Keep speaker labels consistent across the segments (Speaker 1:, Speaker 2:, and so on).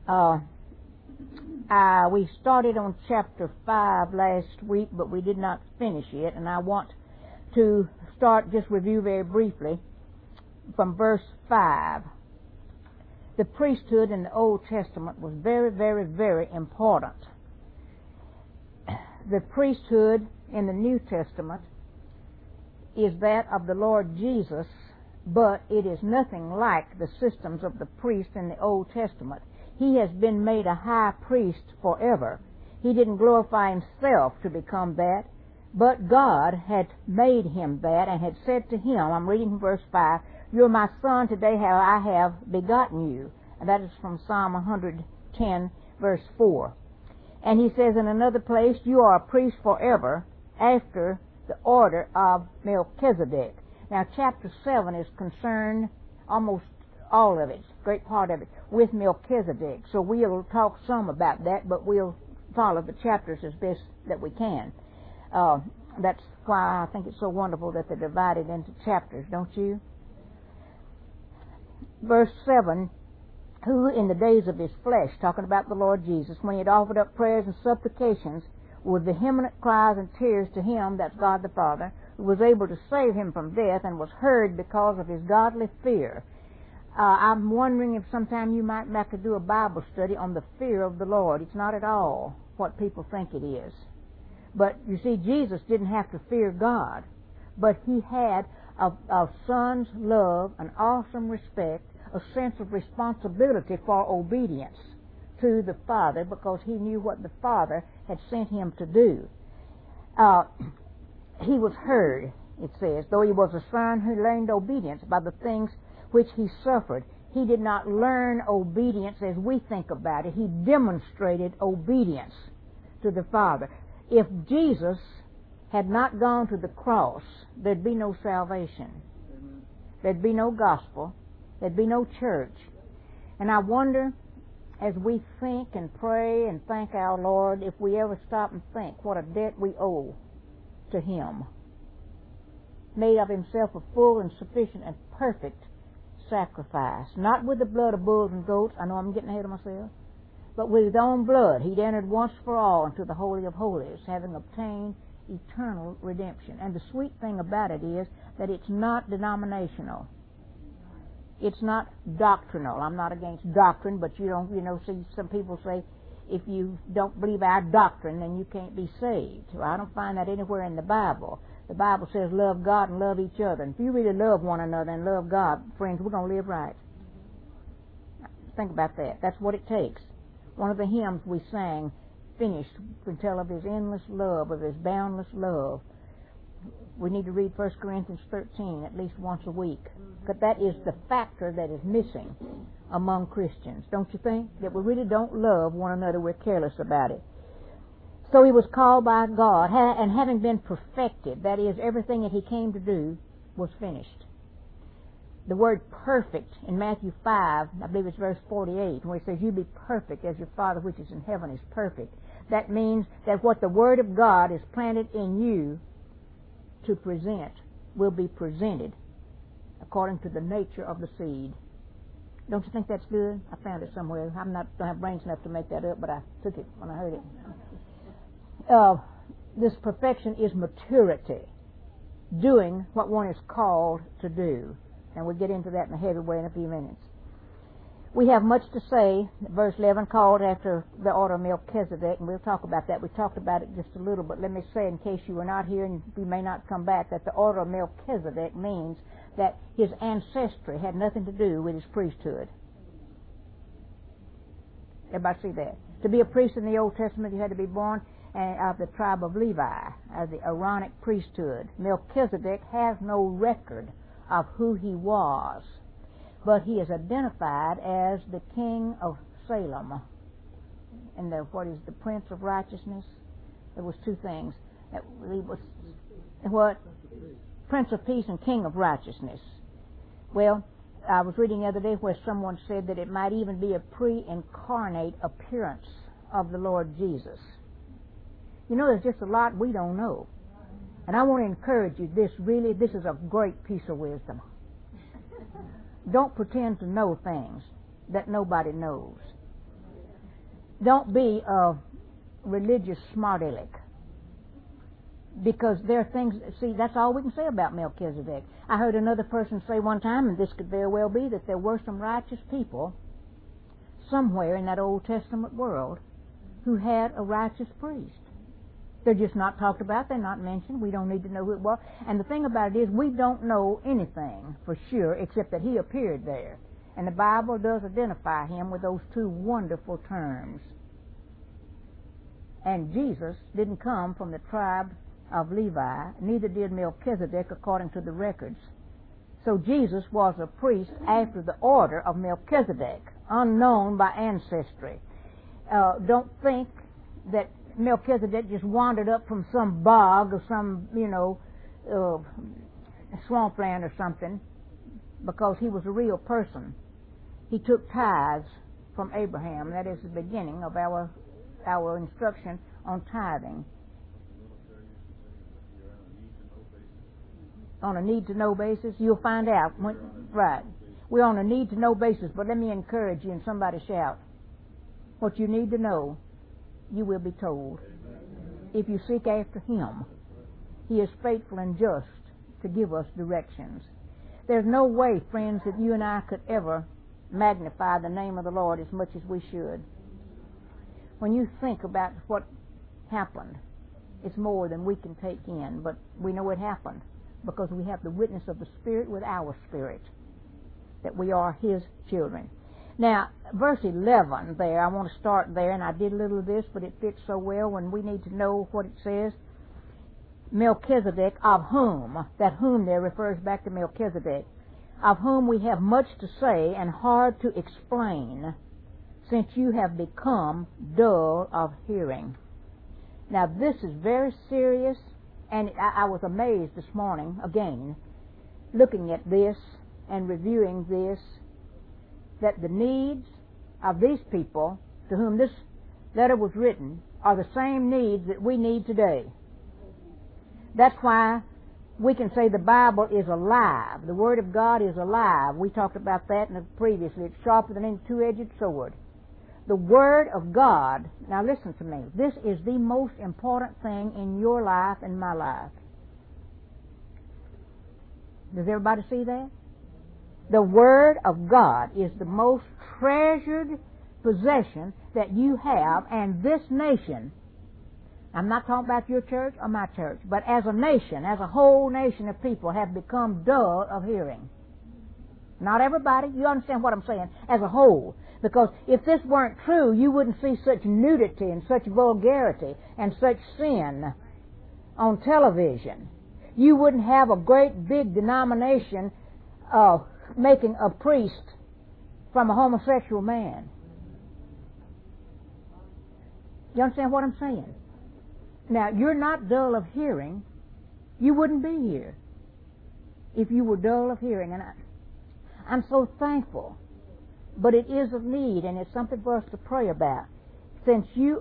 Speaker 1: We started on chapter 5 last week, but we did not finish it, and I want to just review very briefly from verse 5. The priesthood in the Old Testament was very, very, very important. The priesthood in the New Testament is that of the Lord Jesus, but it is nothing like the systems of the priest in the Old Testament. He has been made a high priest forever. He didn't glorify himself to become that, but God had made him that and had said to him, I'm reading from verse 5, "You're my son, today I have begotten you." And that is from Psalm 110, verse 4. And he says in another place, "You are a priest forever after the order of Melchizedek." Now, chapter 7 is concerned, almost all of it, great part of it, with Melchizedek. So we'll talk some about that, but we'll follow the chapters as best that we can. That's why I think it's so wonderful that they're divided into chapters, don't you? Verse 7, "Who in the days of his flesh," talking about the Lord Jesus, "when he had offered up prayers and supplications with vehement cries and tears to him," that's God the Father, "who was able to save him from death and was heard because of his godly fear." I'm wondering if sometime you might have to do a Bible study on the fear of the Lord. It's not at all what people think it is. But you see, Jesus didn't have to fear God, but he had a son's love, an awesome respect, a sense of responsibility for obedience to the Father, because he knew what the Father had sent him to do. He was heard, it says, though he was a son who learned obedience by the things which he suffered. He did not learn obedience as we think about it. He demonstrated obedience to the Father. If Jesus had not gone to the cross, there'd be no salvation. There'd be no gospel. There'd be no church. And I wonder, as we think and pray and thank our Lord, if we ever stop and think what a debt we owe to him. Made of himself a full and sufficient and perfect sacrifice. Not with the blood of bulls and goats, I know I'm getting ahead of myself, but with his own blood he'd entered once for all into the Holy of Holies, having obtained eternal redemption. And the sweet thing about it is that it's not denominational. It's not doctrinal. I'm not against doctrine, but see some people say, if you don't believe our doctrine, then you can't be saved. Well, I don't find that anywhere in the Bible. The Bible says love God and love each other. And if you really love one another and love God, friends, we're going to live right. Think about that. That's what it takes. One of the hymns we sang, finished, can tell of his endless love, of his boundless love. We need to read 1 Corinthians 13 at least once a week. But that is the factor that is missing among Christians, don't you think? That we really don't love one another, we're careless about it. So he was called by God, and having been perfected, that is, everything that he came to do was finished. The word perfect in Matthew 5, I believe it's verse 48, where it says, "You be perfect as your Father which is in heaven is perfect." That means that what the Word of God is planted in you to present will be presented according to the nature of the seed. Don't you think that's good? I found it somewhere. I don't have brains enough to make that up, but I took it when I heard it. This perfection is maturity, doing what one is called to do. And we'll get into that in a heavy way in a few minutes. We have much to say. Verse 11, called after the order of Melchizedek, and we'll talk about that. We talked about it just a little, but let me say, in case you were not here and you may not come back, that the order of Melchizedek means that his ancestry had nothing to do with his priesthood. Everybody see that? To be a priest in the Old Testament, you had to be born of the tribe of Levi, of the Aaronic priesthood. Melchizedek has no record of who he was, but he is identified as the king of Salem, and the Prince of Righteousness. There was two things. He was what? Prince of Peace and King of Righteousness. Well, I was reading the other day where someone said that it might even be a pre-incarnate appearance of the Lord Jesus. You know, there's just a lot we don't know. And I want to encourage you, this is a great piece of wisdom. Don't pretend to know things that nobody knows. Don't be a religious smart aleck. Because there are things, see, that's all we can say about Melchizedek. I heard another person say one time, and this could very well be, that there were some righteous people somewhere in that Old Testament world who had a righteous priest. They're just not talked about. They're not mentioned. We don't need to know who it was. And the thing about it is, we don't know anything for sure except that he appeared there. And the Bible does identify him with those two wonderful terms. And Jesus didn't come from the tribe of Levi, neither did Melchizedek according to the records. So Jesus was a priest after the order of Melchizedek, unknown by ancestry. Don't think that Melchizedek just wandered up from some bog or some, swampland or something, because he was a real person. He took tithes from Abraham. That is the beginning of our instruction on tithing. On a need-to-know basis, you'll find out. Right. We're on a need-to-know basis, but let me encourage you, and somebody shout. What you need to know, you will be told. If you seek after him, he is faithful and just to give us directions. There's no way, friends, that you and I could ever magnify the name of the Lord as much as we should. When you think about what happened, it's more than we can take in, but we know it happened because we have the witness of the Spirit with our spirit, that we are his children. Now, verse 11 there, I want to start there, and I did a little of this, but it fits so well when we need to know what it says. Melchizedek, of whom, that whom there refers back to Melchizedek, of whom we have much to say and hard to explain, since you have become dull of hearing. Now, this is very serious, and I was amazed this morning, again, looking at this and reviewing this, that the needs of these people to whom this letter was written are the same needs that we need today. That's why we can say the Bible is alive. The Word of God is alive. We talked about that previously. It's sharper than any two-edged sword. The Word of God, now listen to me, this is the most important thing in your life and my life. Does everybody see that? The Word of God is the most treasured possession that you have, and this nation, I'm not talking about your church or my church, but as a nation, as a whole nation of people have become dull of hearing. Not everybody, you understand what I'm saying, as a whole. Because if this weren't true, you wouldn't see such nudity and such vulgarity and such sin on television. You wouldn't have a great big denomination making a priest from a homosexual man. You understand what I'm saying? Now, you're not dull of hearing. You wouldn't be here if you were dull of hearing. And I'm so thankful. But it is a need, and it's something for us to pray about. Since you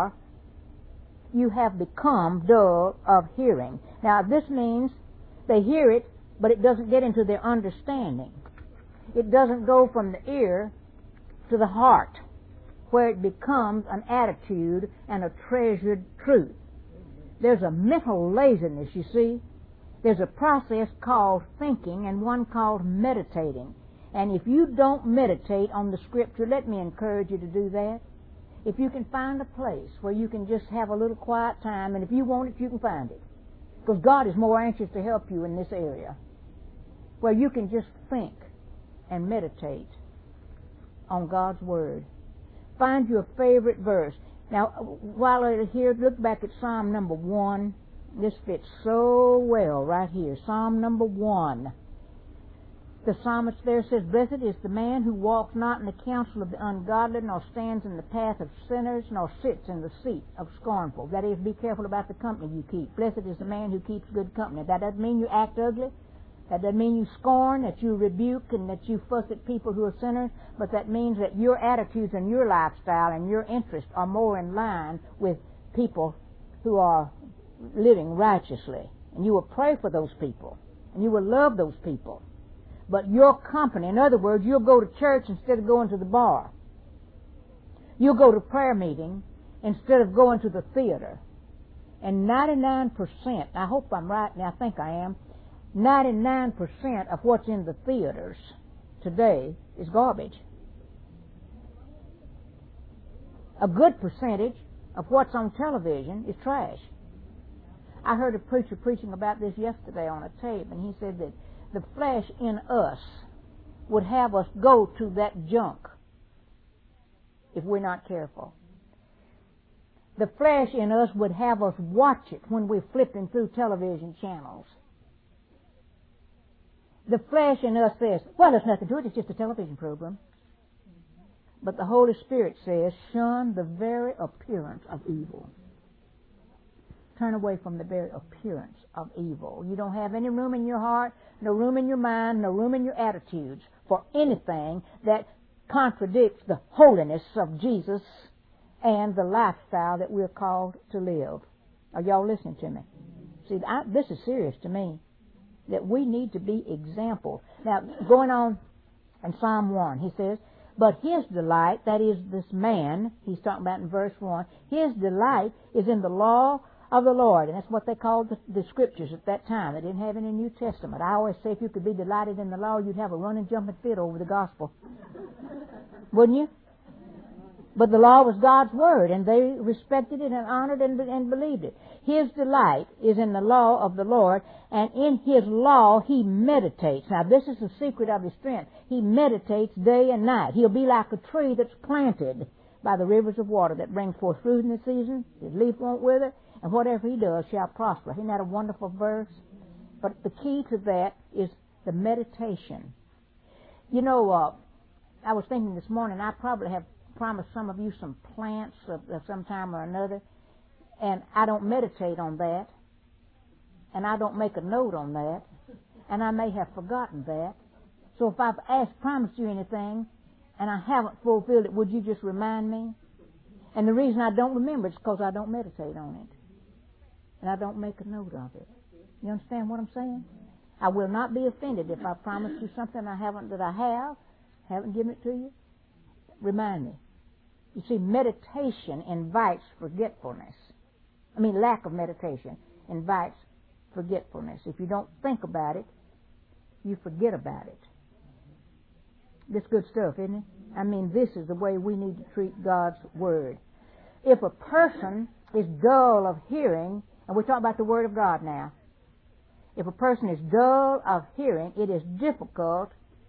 Speaker 1: have become dull of hearing. Now, this means they hear it, but it doesn't get into their understanding. It doesn't go from the ear to the heart, where it becomes an attitude and a treasured truth. There's a mental laziness, you see. There's a process called thinking and one called meditating. And if you don't meditate on the Scripture, let me encourage you to do that. If you can find a place where you can just have a little quiet time, and if you want it, you can find it. Because God is more anxious to help you in this area, where you can just think and meditate on God's Word. Find your favorite verse. Now, while you're here, look back at Psalm number 1. This fits so well right here. Psalm number 1. The psalmist there says, "Blessed is the man who walks not in the counsel of the ungodly, nor stands in the path of sinners, nor sits in the seat of scornful." That is, be careful about the company you keep. Blessed is the man who keeps good company. That doesn't mean you act ugly. That doesn't mean you scorn, that you rebuke, and that you fuss at people who are sinners. But that means that your attitudes and your lifestyle and your interests are more in line with people who are living righteously. And you will pray for those people. And you will love those people. But your company, in other words, you'll go to church instead of going to the bar. You'll go to prayer meeting instead of going to the theater. And 99%, I hope I'm right, and I think I am, 99% of what's in the theaters today is garbage. A good percentage of what's on television is trash. I heard a preacher preaching about this yesterday on a tape, and he said that the flesh in us would have us go to that junk if we're not careful. The flesh in us would have us watch it when we're flipping through television channels. The flesh in us says, well, there's nothing to it, it's just a television program. But the Holy Spirit says, shun the very appearance of evil. Turn away from the very appearance of evil. You don't have any room in your heart, no room in your mind, no room in your attitudes for anything that contradicts the holiness of Jesus and the lifestyle that we're called to live. Are y'all listening to me? See, this is serious to me, that we need to be examples. Now, going on in Psalm 1, he says, but his delight, that is this man, he's talking about in verse 1, his delight is in the law of the Lord. And that's what they called the scriptures at that time. They didn't have any New Testament. I always say if you could be delighted in the law, you'd have a running, jumping fit over the gospel. Wouldn't you? But the law was God's word, and they respected it and honored it and believed it. His delight is in the law of the Lord, and in his law he meditates. Now, this is the secret of his strength. He meditates day and night. He'll be like a tree that's planted by the rivers of water that bring forth fruit in the season. His leaf won't wither, and whatever he does shall prosper. Isn't that a wonderful verse? But the key to that is the meditation. You know, I was thinking this morning, I probably have promised some of you some plants of some time or another, and I don't meditate on that, and I don't make a note on that, and I may have forgotten that. So if I've promised you anything, and I haven't fulfilled it, would you just remind me? And the reason I don't remember is because I don't meditate on it, and I don't make a note of it. You understand what I'm saying? I will not be offended if I promise you something I haven't given it to you. Remind me. You see, meditation invites forgetfulness. Lack of meditation invites forgetfulness. If you don't think about it, you forget about it. This is good stuff, isn't it? This is the way we need to treat God's Word. If a person is dull of hearing, and we're talking about the Word of God now, if a person is dull of hearing, it is difficult,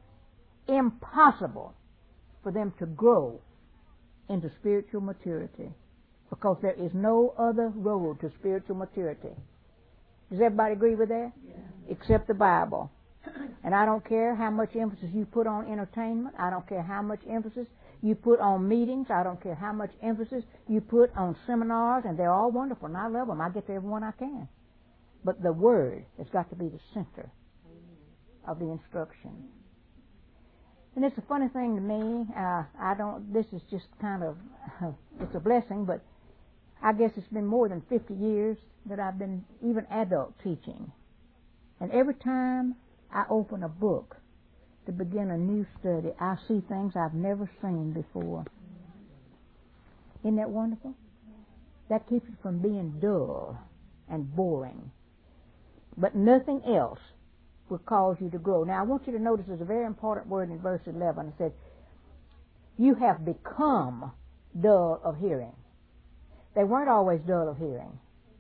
Speaker 1: impossible for them to grow into spiritual maturity, because there is no other road to spiritual maturity. Does everybody agree with that? Yeah. Except the Bible. And I don't care how much emphasis you put on entertainment. I don't care how much emphasis you put on meetings. I don't care how much emphasis you put on seminars, and they're all wonderful, and I love them. I get to every one I can. But the Word has got to be the center of the instruction. And it's a funny thing to me. This is just kind of, it's a blessing, but I guess it's been more than 50 years that I've been even adult teaching. And every time I open a book to begin a new study, I see things I've never seen before. Isn't that wonderful? That keeps it from being dull and boring. But nothing else will cause you to grow. Now, I want you to notice there's a very important word in verse 11. It says, you have become dull of hearing. They weren't always dull of hearing.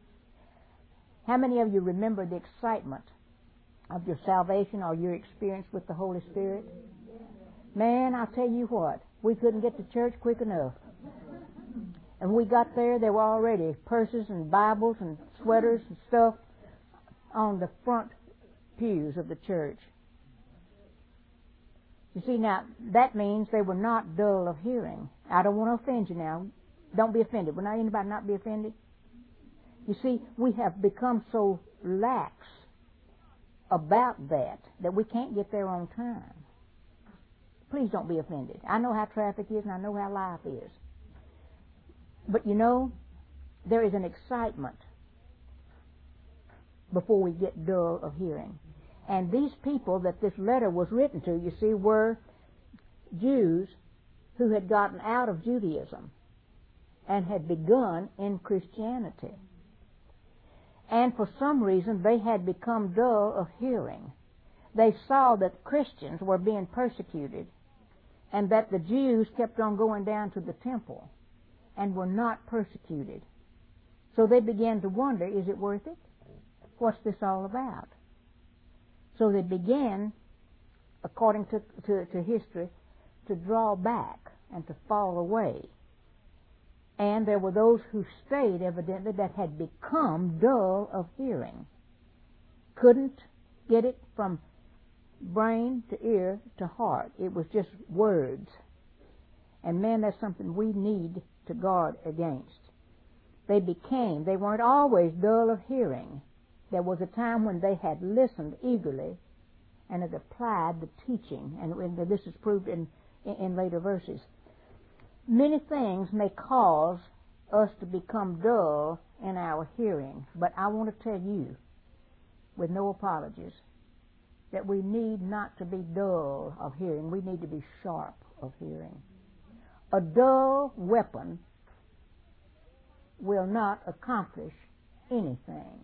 Speaker 1: How many of you remember the excitement of your salvation or your experience with the Holy Spirit? Man, I'll tell you what, we couldn't get to church quick enough. And when we got there were already purses and Bibles and sweaters and stuff on the front pews of the church. You see, now, that means they were not dull of hearing. I don't want to offend you now. Don't be offended. Will not anybody not be offended? You see, we have become so lax about that we can't get there on time. Please don't be offended. I know how traffic is and I know how life is. But you know, there is an excitement before we get dull of hearing. And these people that this letter was written to, you see, were Jews who had gotten out of Judaism and had begun in Christianity. And for some reason, they had become dull of hearing. They saw that Christians were being persecuted and that the Jews kept on going down to the temple and were not persecuted. So they began to wonder, is it worth it? What's this all about? So they began, according to history, to draw back and to fall away. And there were those who stayed, evidently, that had become dull of hearing. Couldn't get it from brain to ear to heart. It was just words. And man, that's something we need to guard against. They weren't always dull of hearing. There was a time when they had listened eagerly and had applied the teaching. And this is proved in later verses. Many things may cause us to become dull in our hearing, but I want to tell you, with no apologies, that we need not to be dull of hearing. We need to be sharp of hearing. A dull weapon will not accomplish anything.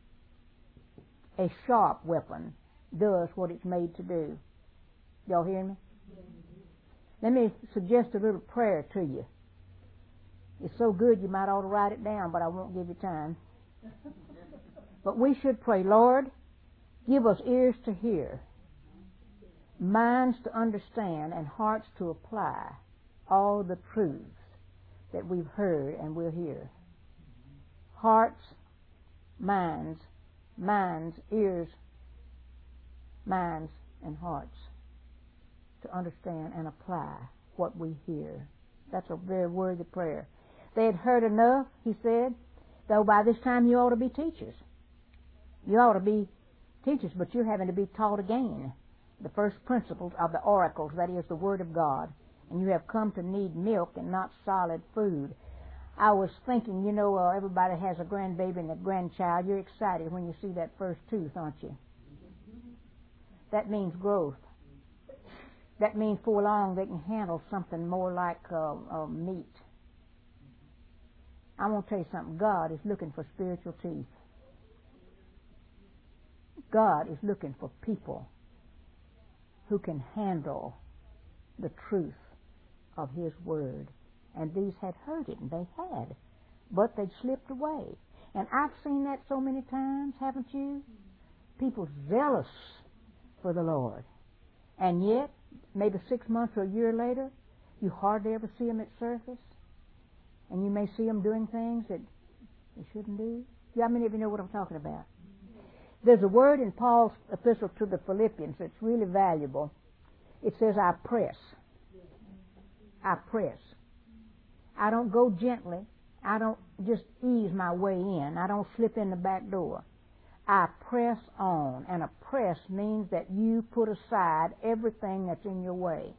Speaker 1: A sharp weapon does what it's made to do. Y'all hear me? Let me suggest a little prayer to you. It's so good you might ought to write it down, but I won't give you time. But we should pray, Lord, give us ears to hear, minds to understand, and hearts to apply all the truths that we've heard and will hear. Hearts, minds, ears, minds, and hearts to understand and apply what we hear. That's a very worthy prayer. They had heard enough, he said, though by this time you ought to be teachers. You ought to be teachers, but you're having to be taught again the first principles of the oracles, that is, the Word of God. And you have come to need milk and not solid food. I was thinking, everybody has a grandbaby and a grandchild. You're excited when you see that first tooth, aren't you? That means growth. That means for long they can handle something more like meat. I want to tell you something. God is looking for spiritual teeth. God is looking for people who can handle the truth of His Word. And these had heard it, and they had. But they'd slipped away. And I've seen that so many times, haven't you? People zealous for the Lord. And yet, maybe 6 months or a year later, you hardly ever see them at surface. And you may see them doing things that they shouldn't do. How many of you know what I'm talking about? There's a word in Paul's epistle to the Philippians that's really valuable. It says, I press. I press. I don't go gently. I don't just ease my way in. I don't slip in the back door. I press on. And a press means that you put aside everything that's in your way.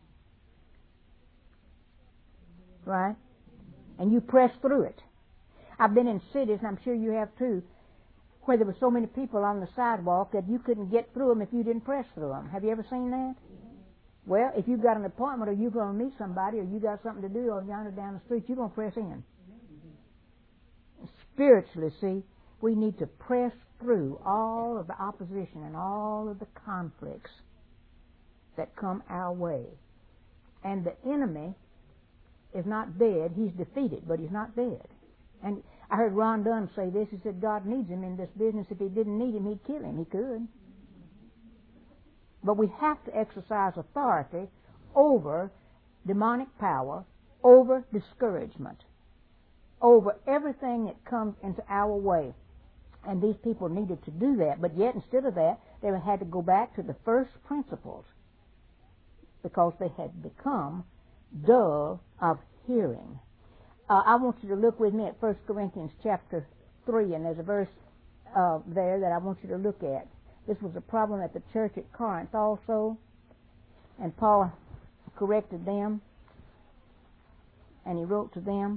Speaker 1: Right? And you press through it. I've been in cities, and I'm sure you have too, where there were so many people on the sidewalk that you couldn't get through them if you didn't press through them. Have you ever seen that? Well, if you've got an appointment or you're going to meet somebody or you got something to do or yonder down the street, you're going to press in. Spiritually, see, we need to press through all of the opposition and all of the conflicts that come our way. And the enemy is not dead. He's defeated, but he's not dead. And I heard Ron Dunn say this. He said, God needs him in this business. If he didn't need him, he'd kill him. He could. But we have to exercise authority over demonic power, over discouragement, over everything that comes into our way. And these people needed to do that. But yet, instead of that, they had to go back to the first principles because they had become dull of hearing. I want you to look with me at 1 Corinthians chapter 3, and there's a verse there that I want you to look at. This was a problem at the church at Corinth also, and Paul corrected them, and he wrote to them.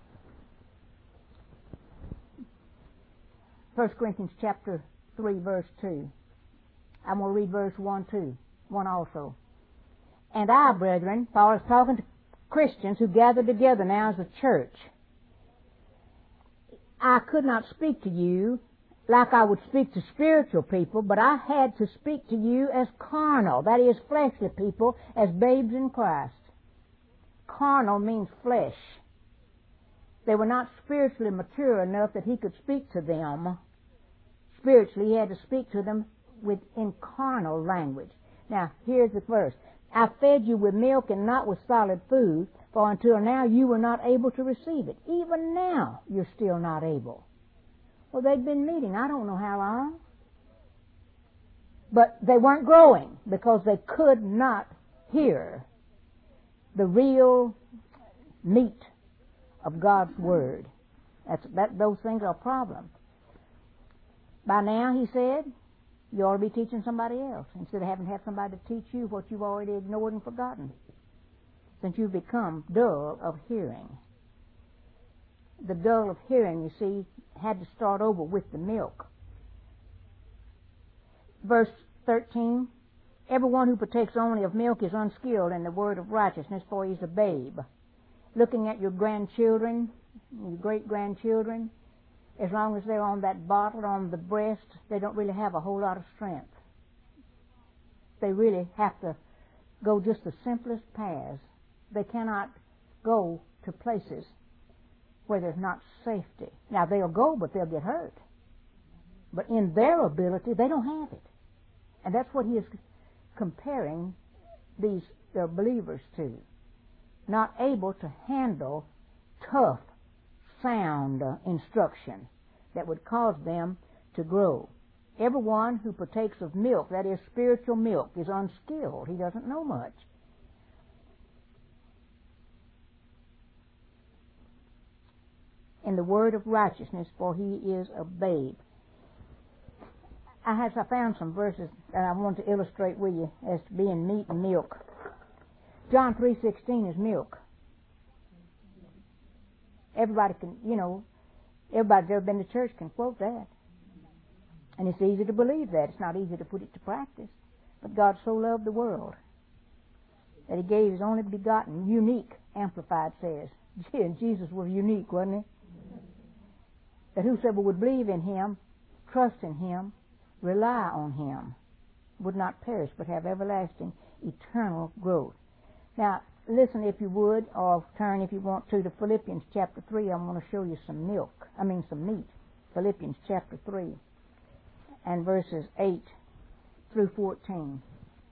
Speaker 1: 1 Corinthians chapter 3, verse 2. I'm going to read verse 1 also. And I, brethren, Paul is talking Christians who gather together now as a church, I could not speak to you like I would speak to spiritual people, but I had to speak to you as carnal, that is, fleshly people, as babes in Christ. Carnal means flesh. They were not spiritually mature enough that he could speak to them. Spiritually, he had to speak to them in carnal language. Now, here's the verse. I fed you with milk and not with solid food, for until now you were not able to receive it. Even now, you're still not able. Well, they'd been meeting, I don't know how long. But they weren't growing because they could not hear the real meat of God's Word. Those things are a problem. By now, he said, you ought to be teaching somebody else instead of having to have somebody to teach you what you've already ignored and forgotten, since you've become dull of hearing. The dull of hearing, you see, had to start over with the milk. Verse 13, everyone who partakes only of milk is unskilled in the word of righteousness, for he is a babe. Looking at your grandchildren, your great-grandchildren, as long as they're on that bottle, on the breast, they don't really have a whole lot of strength. They really have to go just the simplest paths. They cannot go to places where there's not safety. Now, they'll go, but they'll get hurt. But in their ability, they don't have it. And that's what he is comparing these believers to. Not able to handle tough, sound instruction that would cause them to grow. Everyone who partakes of milk, that is spiritual milk, is unskilled. He doesn't know much. In the word of righteousness, for he is a babe. I found some verses that I want to illustrate with you as to being meat and milk. John 3:16 is milk. Everybody can, everybody that's ever been to church can quote that. And it's easy to believe that. It's not easy to put it to practice. But God so loved the world that he gave his only begotten, unique, Amplified says. Jesus was unique, wasn't he? That whosoever would believe in him, trust in him, rely on him, would not perish but have everlasting, eternal growth. Now, listen if you would, or turn if you want to Philippians chapter 3. I'm going to show you some meat. Philippians chapter 3 and verses 8 through 14.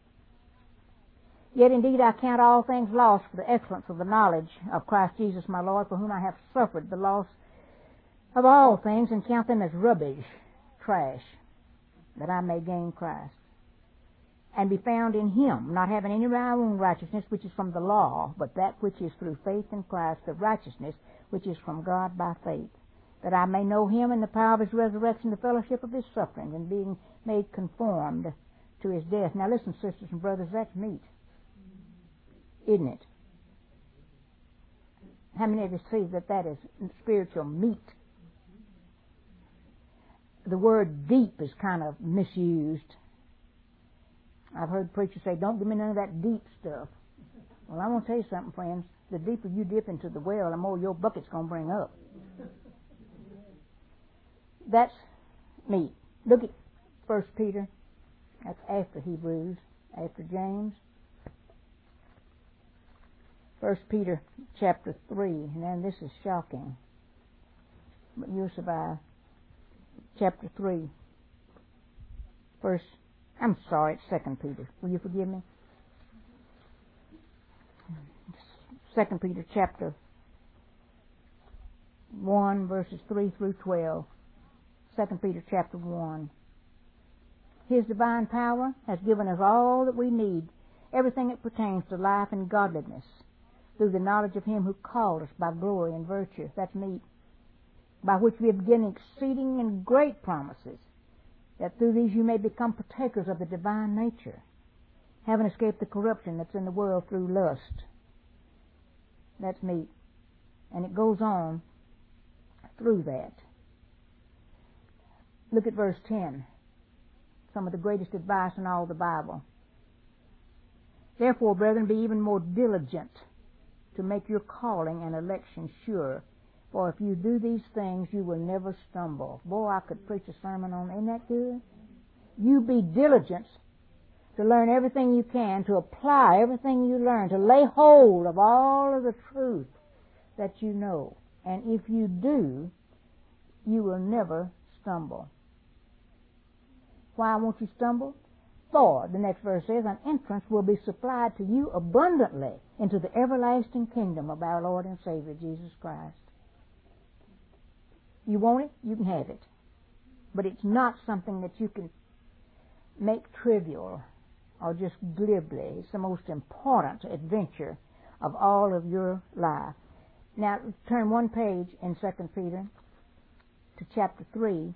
Speaker 1: Yet indeed I count all things lost for the excellence of the knowledge of Christ Jesus my Lord, for whom I have suffered the loss of all things, and count them as rubbish, trash, that I may gain Christ, and be found in him, not having any of my own righteousness which is from the law, but that which is through faith in Christ, the righteousness which is from God by faith, that I may know him in the power of his resurrection, the fellowship of his sufferings, and being made conformed to his death. Now listen, sisters and brothers, that's meat, isn't it? How many of you see that is spiritual meat? The word deep is kind of misused. I've heard preachers say, don't give me none of that deep stuff. Well, I want to tell you something, friends. The deeper you dip into the well, the more your bucket's going to bring up. That's meat. Look at 1 Peter. That's after Hebrews, after James. 1 Peter chapter 3. And then this is shocking, but you'll survive. Chapter 3. It's 2 Peter. Will you forgive me? 2 Peter chapter 1, verses 3 through 12. 2 Peter chapter 1. His divine power has given us all that we need, everything that pertains to life and godliness, through the knowledge of him who called us by glory and virtue. That's meat. By which we have given exceeding and great promises, that through these you may become partakers of the divine nature, having escaped the corruption that's in the world through lust. That's meat. And it goes on through that. Look at verse 10. Some of the greatest advice in all the Bible. Therefore, brethren, be even more diligent to make your calling and election sure. For if you do these things, you will never stumble. Boy, I could preach a sermon on, isn't that good? You be diligent to learn everything you can, to apply everything you learn, to lay hold of all of the truth that you know. And if you do, you will never stumble. Why won't you stumble? For, the next verse says, an entrance will be supplied to you abundantly into the everlasting kingdom of our Lord and Savior, Jesus Christ. You want it? You can have it. But it's not something that you can make trivial or just glibly. It's the most important adventure of all of your life. Now, turn one page in 2 Peter to chapter 3.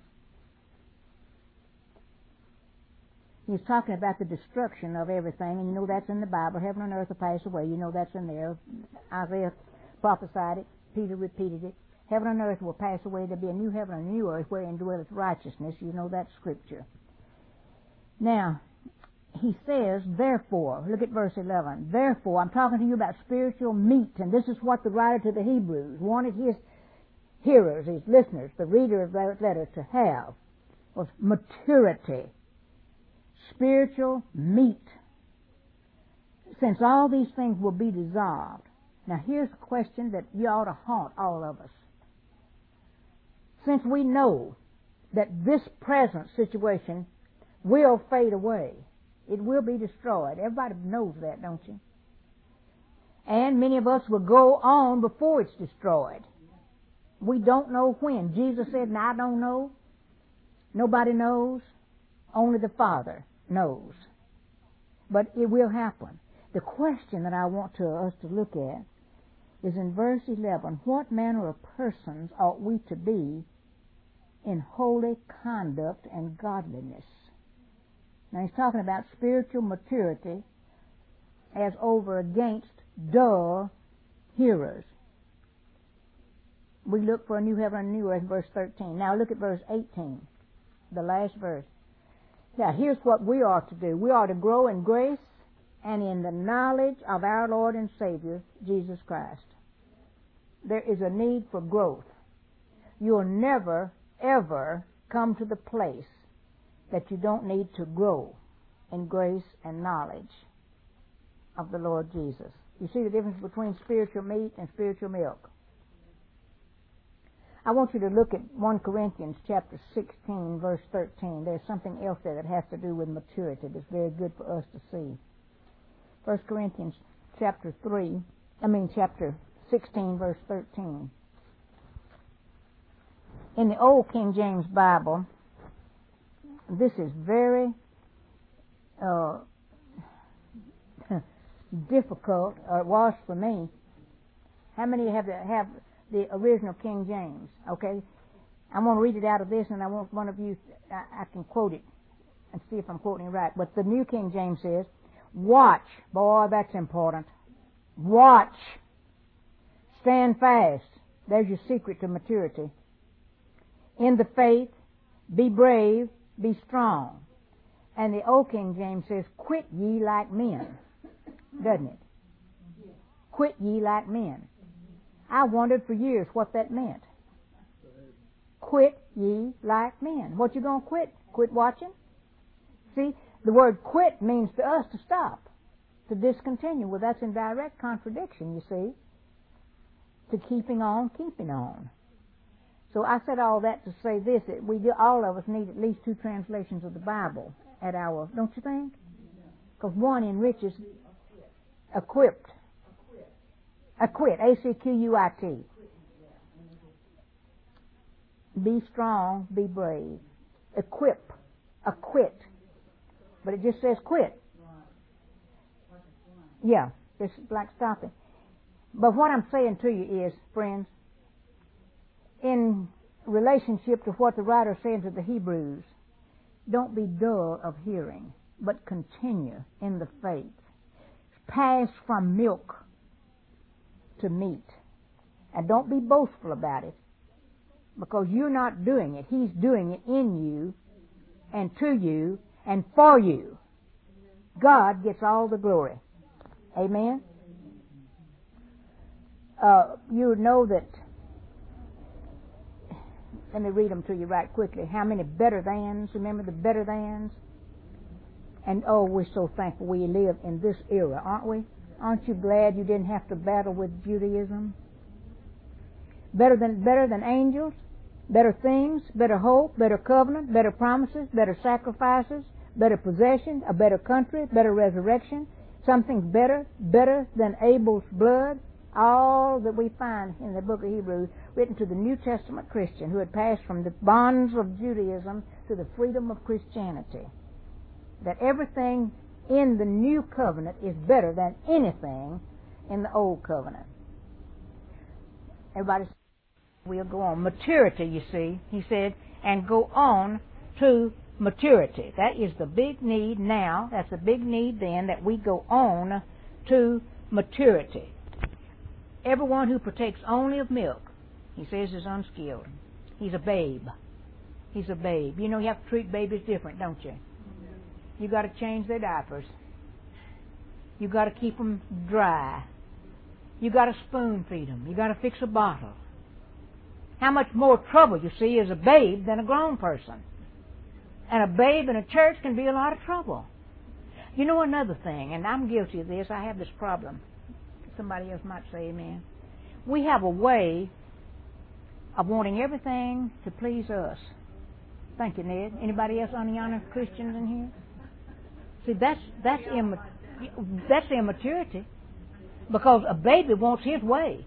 Speaker 1: He's talking about the destruction of everything, and you know that's in the Bible. Heaven and earth will pass away. You know that's in there. Isaiah prophesied it. Peter repeated it. Heaven and earth will pass away. There'll be a new heaven and a new earth wherein dwelleth righteousness. You know that's Scripture. Now, he says, therefore, look at verse 11. Therefore, I'm talking to you about spiritual meat, and this is what the writer to the Hebrews wanted his hearers, his listeners, the reader of that letter to have, was maturity. Spiritual meat. Since all these things will be dissolved. Now here's a question that you ought to haunt all of us. Since we know that this present situation will fade away, it will be destroyed. Everybody knows that, don't you? And many of us will go on before it's destroyed. We don't know when. Jesus said, and I don't know. Nobody knows. Only the Father knows. But it will happen. The question that I want us to look at is in verse 11. What manner of persons ought we to be in holy conduct and godliness? Now he's talking about spiritual maturity as over against dull hearers. We look for a new heaven and a new earth, verse 13. Now look at verse 18, the last verse. Now, here's what we are to do. We are to grow in grace and in the knowledge of our Lord and Savior, Jesus Christ. There is a need for growth. You'll never, ever come to the place that you don't need to grow in grace and knowledge of the Lord Jesus. You see the difference between spiritual meat and spiritual milk? I want you to look at 1 Corinthians chapter 16, verse 13. There's something else there that has to do with maturity that's very good for us to see. 1 Corinthians chapter 16, verse 13. In the Old King James Bible, this is very difficult, or it was for me. How many have the original King James? Okay, I'm going to read it out of this, and I want one of you, I can quote it and see if I'm quoting it right. But the New King James says, watch. Boy, that's important. Watch. Stand fast. There's your secret to maturity. In the faith, be brave, be strong. And the Old King James says, quit ye like men. Doesn't it? Quit ye like men. I wondered for years what that meant. Quit ye like men. What you going to quit? Quit watching? See, the word quit means to us to stop, to discontinue. Well, that's in direct contradiction, you see, to keeping on, keeping on. So I said all that to say this, that all of us need at least 2 translations of the Bible at our, don't you think? Because one enriches equipped. Acquit, A-C-Q-U-I-T. Be strong, be brave. Equip, acquit. But it just says quit. Yeah, just like stopping. But what I'm saying to you is, friends, in relationship to what the writer said to the Hebrews, don't be dull of hearing, but continue in the faith. Pass from milk to meat. And don't be boastful about it, because you're not doing it. He's doing it in you and to you and for you. God gets all the glory. Amen? you know that, let me read them to you right quickly. How many better thans? Remember the better thans? And oh, we're so thankful we live in this era, aren't we? Aren't you glad you didn't have to battle with Judaism? Better than angels, better things, better hope, better covenant, better promises, better sacrifices, better possession, a better country, better resurrection, something better than Abel's blood. All that we find in the book of Hebrews written to the New Testament Christian who had passed from the bonds of Judaism to the freedom of Christianity. That everything in the new covenant is better than anything in the old covenant. Everybody, we'll go on. Maturity, you see, he said, and go on to maturity. That is the big need now. That's the big need then, that we go on to maturity. Everyone who partakes only of milk, he says, is unskilled. He's a babe. He's a babe. You know, you have to treat babies different, don't you? You got to change their diapers. You got to keep them dry. You got to spoon feed them. You got to fix a bottle. How much more trouble, you see, is a babe than a grown person. And a babe in a church can be a lot of trouble. You know another thing, and I'm guilty of this. I have this problem. Somebody else might say amen. We have a way of wanting everything to please us. Thank you, Ned. Anybody else on the honor Christians in here? See, that's immaturity. Because a baby wants his way.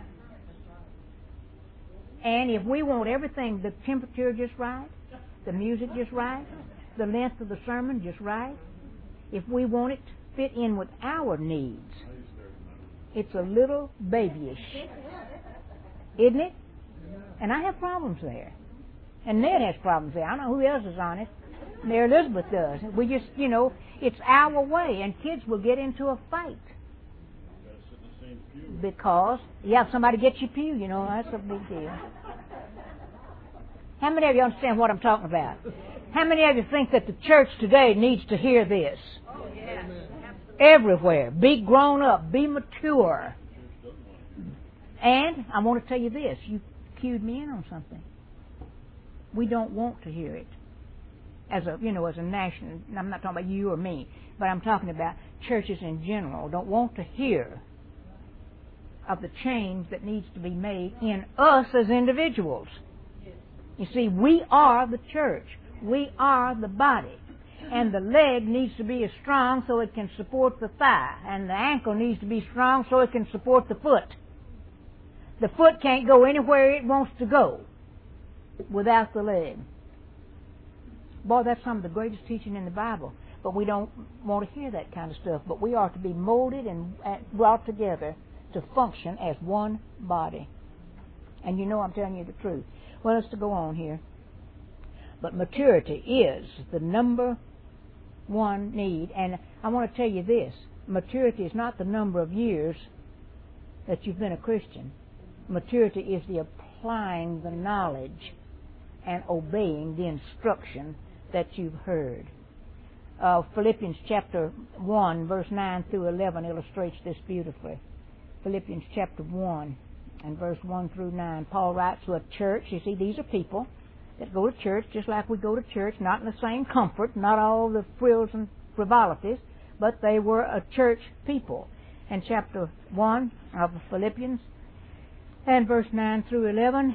Speaker 1: And if we want everything, the temperature just right, the music just right, the length of the sermon just right, if we want it to fit in with our needs, it's a little babyish. Isn't it? And I have problems there. And Ned has problems there. I don't know who else is on it. Mary Elizabeth does. We just, you know, it's our way. And kids will get into a fight. Because, somebody gets your pew, you know, that's a big deal. How many of you understand what I'm talking about? How many of you think that the church today needs to hear this? Oh, yes. Everywhere. Be grown up. Be mature. And I want to tell you this. You cued me in on something. We don't want to hear it. As a national, I'm not talking about you or me, but I'm talking about churches in general don't want to hear of the change that needs to be made in us as individuals. You see, we are the church. We are the body. And the leg needs to be as strong so it can support the thigh. And the ankle needs to be strong so it can support the foot. The foot can't go anywhere it wants to go without the leg. Boy, that's some of the greatest teaching in the Bible. But we don't want to hear that kind of stuff. But we are to be molded and brought together to function as one body. And you know I'm telling you the truth. Well, let's to go on here. But maturity is the number one need. And I want to tell you this. Maturity is not the number of years that you've been a Christian. Maturity is the applying the knowledge and obeying the instruction that you've heard. Philippians chapter 1, verse 9 through 11 illustrates this beautifully. Philippians chapter 1 and verse 1 through 9. Paul writes to a church. You see, these are people that go to church just like we go to church, not in the same comfort, not all the frills and frivolities, but they were a church people. And chapter 1 of Philippians and verse 9 through 11.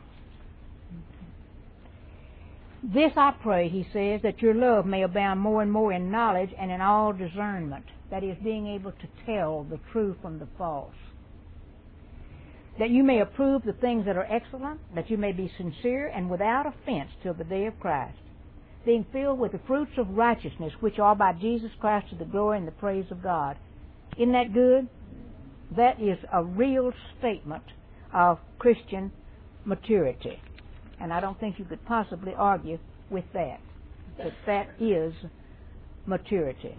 Speaker 1: This I pray, he says, that your love may abound more and more in knowledge and in all discernment. That is, being able to tell the true from the false. That you may approve the things that are excellent, that you may be sincere and without offense till the day of Christ, being filled with the fruits of righteousness, which are by Jesus Christ to the glory and the praise of God. Isn't that good? That is a real statement of Christian maturity. And I don't think you could possibly argue with that. That is maturity.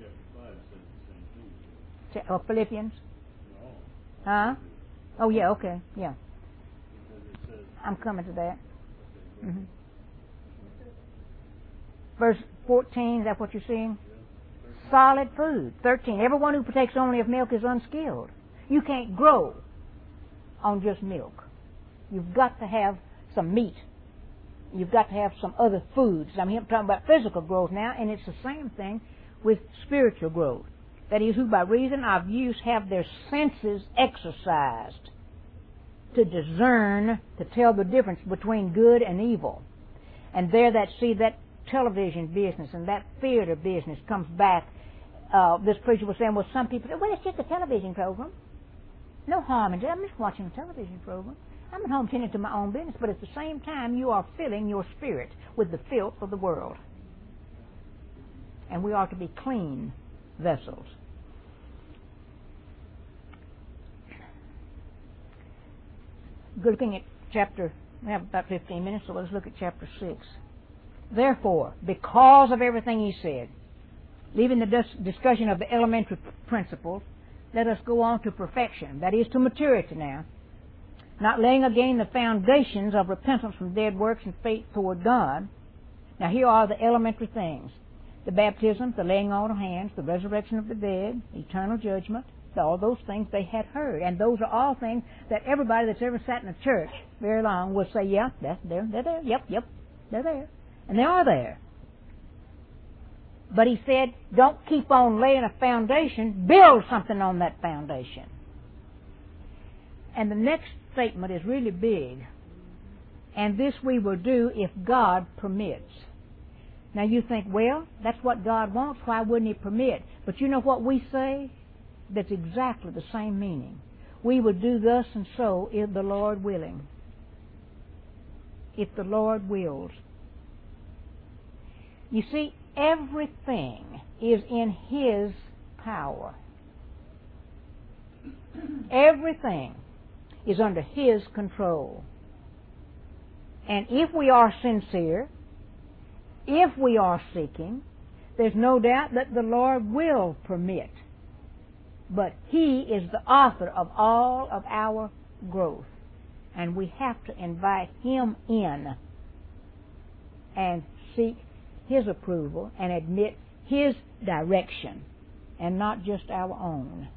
Speaker 1: Philippians? Huh? Oh, yeah, okay, yeah. I'm coming to that. Mm-hmm. Verse 14, is that what you're seeing? Solid food. 13, everyone who partakes only of milk is unskilled. You can't grow on just milk. You've got to have some meat. You've got to have some other foods. I'm here talking about physical growth now, and it's the same thing with spiritual growth. That is, who by reason of use have their senses exercised to discern, to tell the difference between good and evil. And there that see that television business and that theater business comes back. This preacher was saying, well, some people say, well, it's just a television program. No harm in it. I'm just watching a television program. I'm at home tending to my own business, but at the same time, you are filling your spirit with the filth of the world. And we are to be clean vessels. Looking at chapter, we have about 15 minutes, so let's look at chapter 6. Therefore, because of everything he said, leaving the discussion of the elementary principles, let us go on to perfection, that is to maturity now, not laying again the foundations of repentance from dead works and faith toward God. Now here are the elementary things: the baptism, the laying on of hands, the resurrection of the dead, eternal judgment. All those things they had heard, and those are all things that everybody that's ever sat in a church very long will say, yeah, they're there, yep, they're there. And they are there. But he said, don't keep on laying a foundation, build something on that foundation. And the next statement is really big. And this we will do if God permits. Now you think, well, that's what God wants, why wouldn't He permit? But you know what we say? That's exactly the same meaning. We will do thus and so if the Lord willing. If the Lord wills. You see, everything is in His power. Everything is under His control. And if we are sincere, if we are seeking, there's no doubt that the Lord will permit. But He is the author of all of our growth. And we have to invite Him in and seek His approval and admit His direction and not just our own.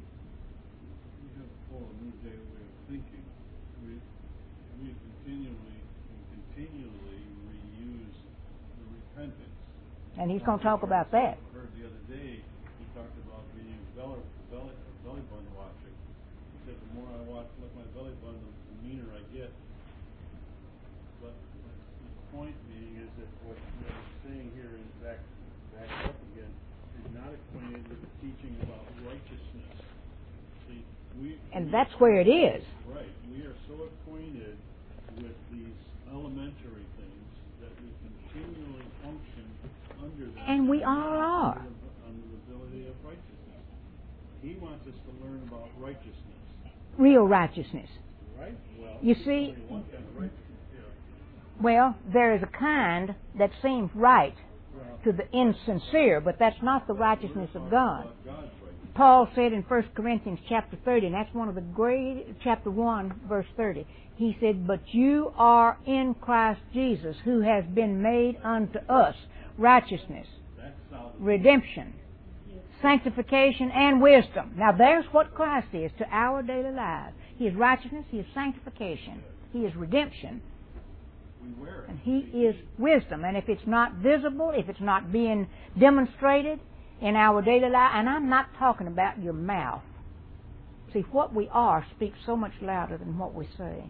Speaker 2: We have a whole new day way of thinking. We continually reuse the repentance.
Speaker 1: And he's going to talk about that.
Speaker 2: I heard the other day, he talked about being belly button watching. He said the more I watch my belly button, the meaner I get. But the point being is that what he's saying here is back up again, is not acquainted with the teaching about righteousness. See,
Speaker 1: and that's where it is.
Speaker 2: Right. We are so acquainted with these elementary things that we continually function under them.
Speaker 1: And we all are.
Speaker 2: Under the ability of righteousness. He wants us to learn about righteousness.
Speaker 1: Real righteousness.
Speaker 2: Right? Well,
Speaker 1: you see,
Speaker 2: one kind of righteousness, yeah.
Speaker 1: Well, there is a kind that seems right to the insincere, but that's not the righteousness of God. Paul said in 1 Corinthians chapter 30, and that's one of the great, chapter 1, verse 30, he said, but you are in Christ Jesus, who has been made unto us righteousness, redemption, sanctification, and wisdom. Now there's what Christ is to our daily lives. He is righteousness, He is sanctification, He is redemption, and He is wisdom. And if it's not visible, if it's not being demonstrated in our daily life, and I'm not talking about your mouth. See, what we are speaks so much louder than what we say.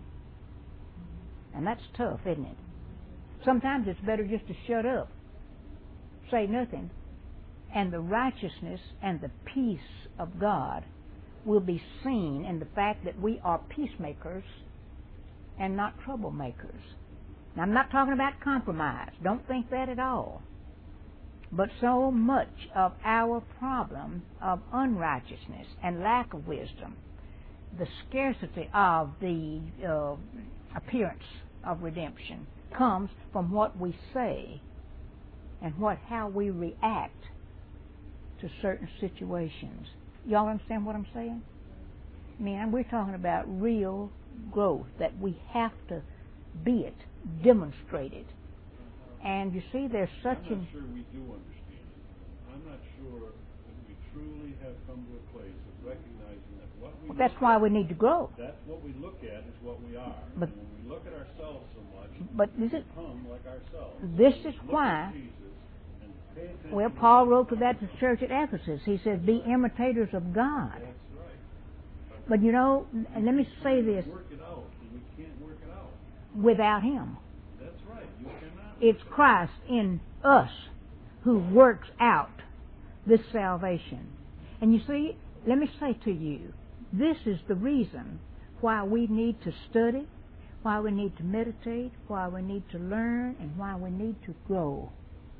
Speaker 1: And that's tough, isn't it? Sometimes it's better just to shut up, say nothing, and the righteousness and the peace of God will be seen in the fact that we are peacemakers and not troublemakers. Now, I'm not talking about compromise. Don't think that at all. But so much of our problem of unrighteousness and lack of wisdom, the scarcity of the appearance of redemption, comes from what we say and how we react to certain situations. Y'all understand what I'm saying? I mean, we're talking about real growth, that we have to be it, demonstrate it. And you see, there's such
Speaker 2: I'm not sure we do understand it. I'm not sure that we truly have come to a place of recognizing that What we
Speaker 1: Well, that's
Speaker 2: look
Speaker 1: why
Speaker 2: at-
Speaker 1: we need to grow.
Speaker 2: That's what we look at is what we are.
Speaker 1: But-
Speaker 2: And when we look at ourselves so much,
Speaker 1: But
Speaker 2: we
Speaker 1: is it?
Speaker 2: become like ourselves.
Speaker 1: This
Speaker 2: We
Speaker 1: is
Speaker 2: look
Speaker 1: why.
Speaker 2: at Jesus and pay attention
Speaker 1: Well,
Speaker 2: to
Speaker 1: Paul
Speaker 2: what
Speaker 1: wrote to
Speaker 2: he's
Speaker 1: that
Speaker 2: talking
Speaker 1: church at Ephesus. He says, "Be imitators of God."
Speaker 2: about. That's right.
Speaker 1: But you know, and let me say this:
Speaker 2: Work it out, and we can't work it out.
Speaker 1: without Him,
Speaker 2: That's right. You cannot.
Speaker 1: it's Christ in us who works out this salvation. And you see, let me say to you, this is the reason why we need to study, why we need to meditate, why we need to learn, and why we need to grow.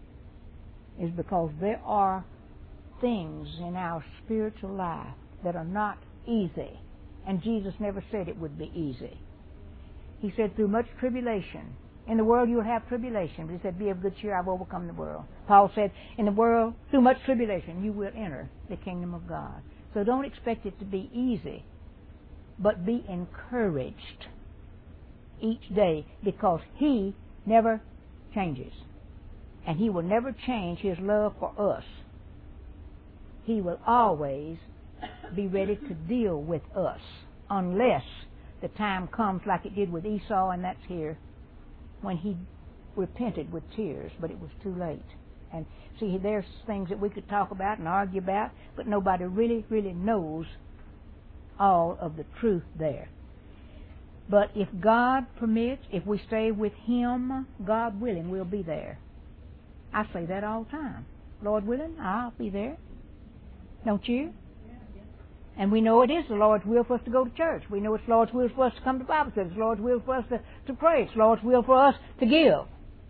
Speaker 1: Is because there are things in our spiritual life that are not easy. And Jesus never said it would be easy. He said, through much tribulation. In the world you will have tribulation. But he said, be of good cheer, I've overcome the world. Paul said, in the world, through much tribulation, you will enter the kingdom of God. So don't expect it to be easy, but be encouraged each day, because He never changes. And He will never change His love for us. He will always be ready to deal with us, unless the time comes like it did with Esau, and that's here, when he repented with tears, but it was too late. And see, there's things that we could talk about and argue about, but nobody really, really knows all of the truth there. But if God permits, if we stay with Him, God willing, we'll be there. I say that all the time. Lord willing, I'll be there. Don't you? And we know it is the Lord's will for us to go to church. We know it's the Lord's will for us to come to Bible study. It's the Lord's will for us to pray. It's the Lord's will for us to give.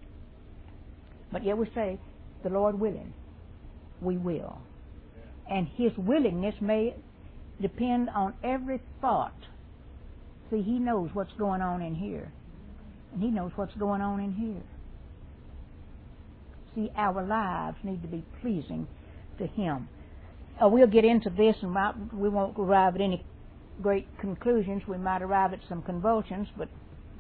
Speaker 1: But yet we say, the Lord willing, we will. And His willingness may depend on every thought. See, He knows what's going on in here. And He knows what's going on in here. See, our lives need to be pleasing to Him. We'll get into this, and we won't arrive at any great conclusions. We might arrive at some convulsions, but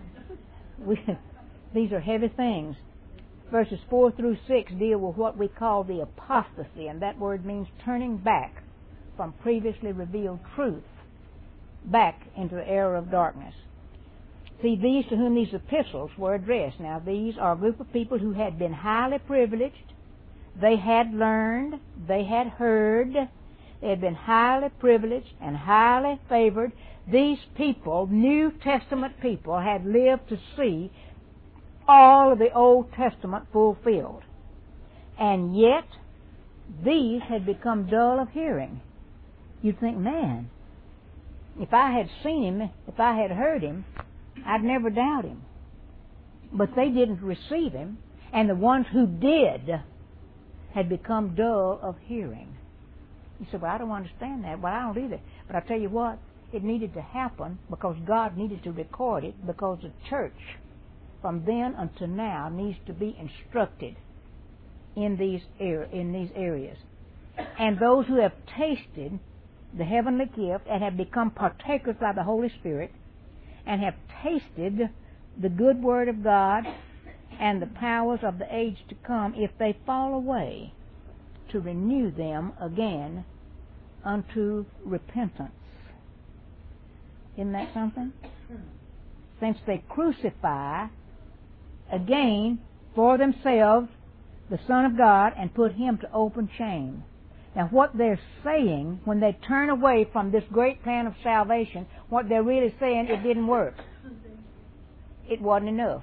Speaker 1: these are heavy things. Verses 4 through 6 deal with what we call the apostasy, and that word means turning back from previously revealed truth back into the era of darkness. See, these to whom these epistles were addressed. Now, these are a group of people who had been highly privileged. They had learned, they had heard, they had been highly privileged and highly favored. These people, New Testament people, had lived to see all of the Old Testament fulfilled. And yet, these had become dull of hearing. You'd think, man, if I had seen Him, if I had heard Him, I'd never doubt Him. But they didn't receive Him, and the ones who did had become dull of hearing. You say, well, I don't understand that. Well, I don't either. But I tell you what, it needed to happen because God needed to record it, because the church from then until now needs to be instructed in these areas. And those who have tasted the heavenly gift and have become partakers by the Holy Spirit and have tasted the good Word of God and the powers of the age to come, if they fall away, to renew them again unto repentance. Isn't that something? Since they crucify again for themselves the Son of God and put Him to open shame. Now what they're saying when they turn away from this great plan of salvation, what they're really saying, it didn't work. It wasn't enough.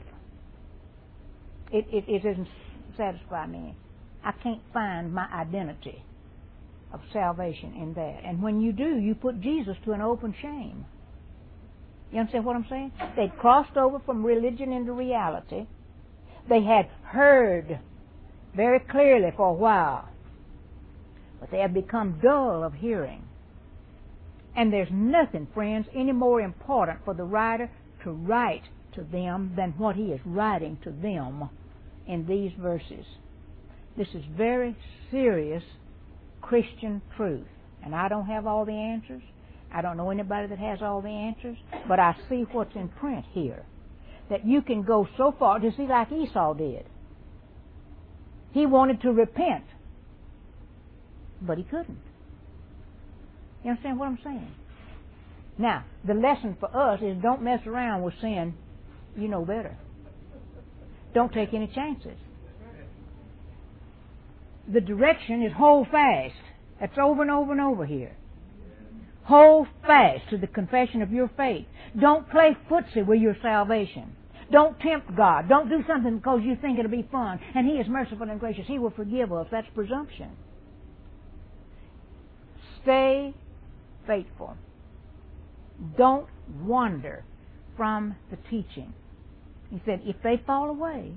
Speaker 1: It doesn't satisfy me. I can't find my identity of salvation in that. And when you do, you put Jesus to an open shame. You understand what I'm saying? They'd crossed over from religion into reality. They had heard very clearly for a while, but they have become dull of hearing. And there's nothing, friends, any more important for the writer to write to them than what he is writing to them in these verses. This is very serious Christian truth. And I don't have all the answers. I don't know anybody that has all the answers. But I see what's in print here. That you can go so far to see like Esau did. He wanted to repent, but he couldn't. You understand what I'm saying? Now, the lesson for us is don't mess around with sin. You know better. Don't take any chances. The direction is hold fast. That's over and over and over here. Hold fast to the confession of your faith. Don't play footsie with your salvation. Don't tempt God. Don't do something because you think it'll be fun. And He is merciful and gracious. He will forgive us. That's presumption. Stay faithful. Don't wander from the teaching. He said, if they fall away,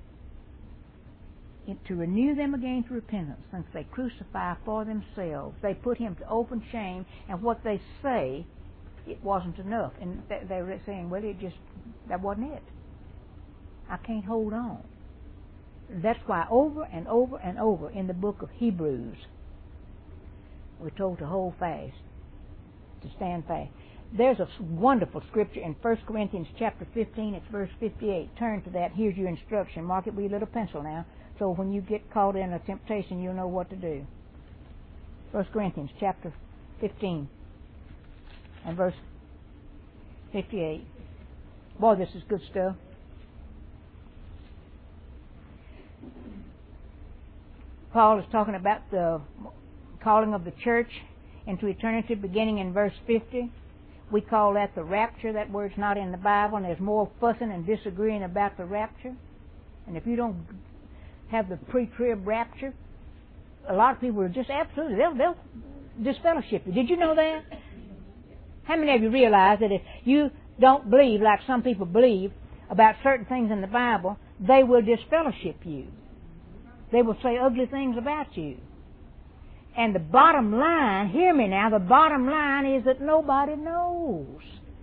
Speaker 1: to renew them again to repentance, since they crucify for themselves. They put Him to open shame, and what they say, it wasn't enough. And they were saying, well, that wasn't it. I can't hold on. That's why over and over and over in the book of Hebrews, we're told to hold fast, to stand fast. There's a wonderful scripture in 1 Corinthians chapter 15, it's verse 58. Turn to that. Here's your instruction. Mark it with your little pencil now, so when you get caught in a temptation, you'll know what to do. 1 Corinthians chapter 15 and verse 58. Boy, this is good stuff. Paul is talking about the calling of the church into eternity, beginning in verse 50. We call that the rapture. That word's not in the Bible, and there's more fussing and disagreeing about the rapture. And if you don't have the pre-trib rapture, a lot of people are just absolutely, they'll disfellowship you. Did you know that? How many of you realize that if you don't believe like some people believe about certain things in the Bible, they will disfellowship you? They will say ugly things about you. And the bottom line, hear me now, the bottom line is that nobody knows.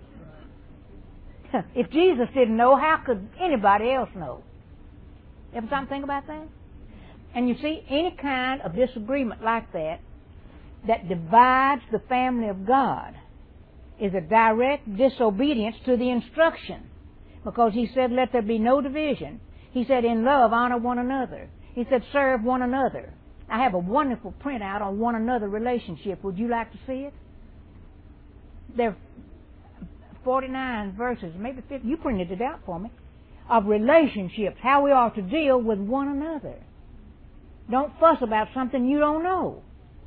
Speaker 1: If Jesus didn't know, how could anybody else know? Ever stop and think about that? And you see, any kind of disagreement like that divides the family of God is a direct disobedience to the instruction. Because He said, let there be no division. He said, in love, honor one another. He said, serve one another. I have a wonderful printout on one another relationship. Would you like to see it? There are 49 verses, maybe 50. You printed it out for me. Of relationships, how we are to deal with one another. Don't fuss about something you don't know.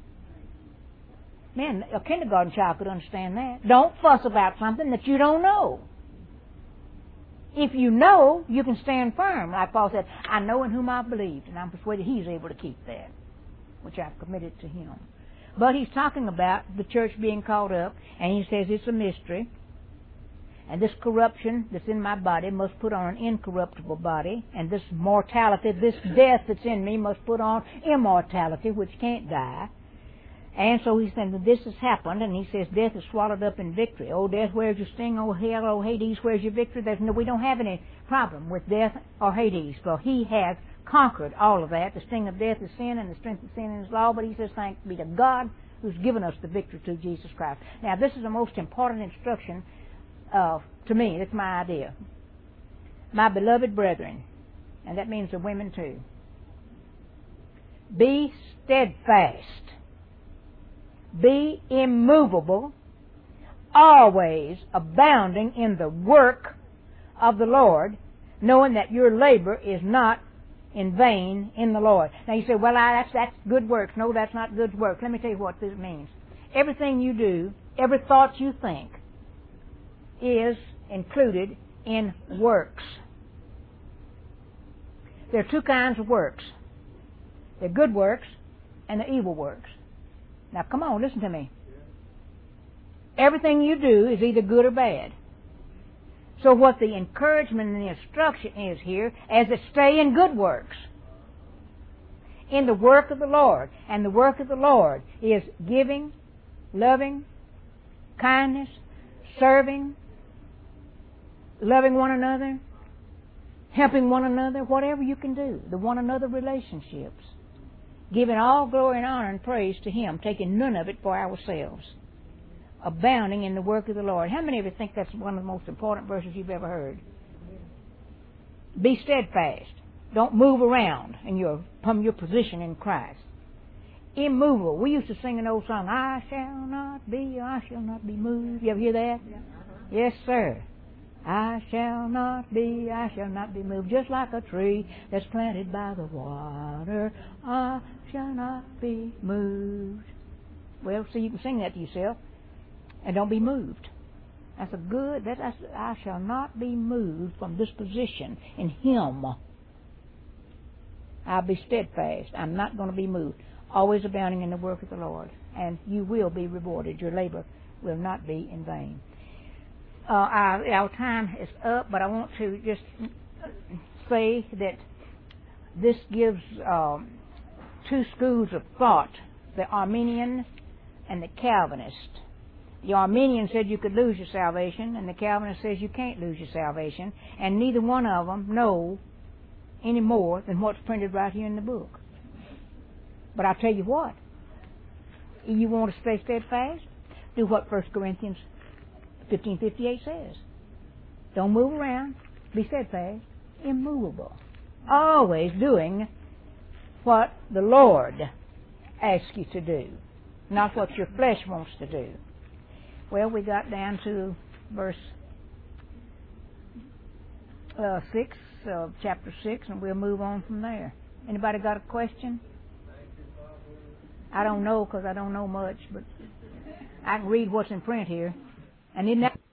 Speaker 1: Man, a kindergarten child could understand that. Don't fuss about something that you don't know. If you know, you can stand firm. Like Paul said, I know in whom I believed, and I'm persuaded He's able to keep that, which I've committed to Him. But he's talking about the church being caught up, and he says it's a mystery. And this corruption that's in my body must put on an incorruptible body, and this mortality, this death that's in me must put on immortality, which can't die. And so he's saying that this has happened, and he says death is swallowed up in victory. Oh, death, where's your sting? Oh, hell, oh, Hades, where's your victory? We don't have any problem with death or Hades, for He has conquered all of that. The sting of death is sin, and the strength of sin is law. But he says, thanks be to God who's given us the victory through Jesus Christ. Now, this is the most important instruction to me. That's my idea. My beloved brethren, and that means the women too, be steadfast, be immovable, always abounding in the work of the Lord, knowing that your labor is not in vain in the Lord. Now you say, well, that's good works. No, that's not good works. Let me tell you what this means. Everything you do, every thought you think, is included in works. There are two kinds of works. There are good works and the evil works. Now come on, listen to me. Everything you do is either good or bad. So what the encouragement and the instruction is here is to stay in good works, in the work of the Lord. And the work of the Lord is giving, loving, kindness, serving, loving one another, helping one another, whatever you can do, the one another relationships, giving all glory and honor and praise to Him, taking none of it for ourselves, abounding in the work of the Lord. How many of you think that's one of the most important verses you've ever heard? Be steadfast. Don't move around from your position in Christ. Immovable. We used to sing an old song, I shall not be moved. You ever hear that? Yes, sir. I shall not be moved. Just like a tree that's planted by the water, I shall not be moved. Well, so you can sing that to yourself, and don't be moved. That's a good, I shall not be moved from this position in Him. I'll be steadfast. I'm not going to be moved. Always abounding in the work of the Lord. And you will be rewarded. Your labor will not be in vain. Our time is up, but I want to just say that this gives two schools of thought, the Arminian and the Calvinist. The Arminian said you could lose your salvation, and the Calvinist says you can't lose your salvation, and neither one of them know any more than what's printed right here in the book. But I'll tell you what, you want to stay steadfast? Do what 1 Corinthians 15:58 says. Don't move around. Be steadfast, immovable. Always doing what the Lord asks you to do, not what your flesh wants to do. Well, we got down to verse 6 of chapter 6, and we'll move on from there. Anybody got a question? I don't know, because I don't know much, but I can read what's in print here. And isn't that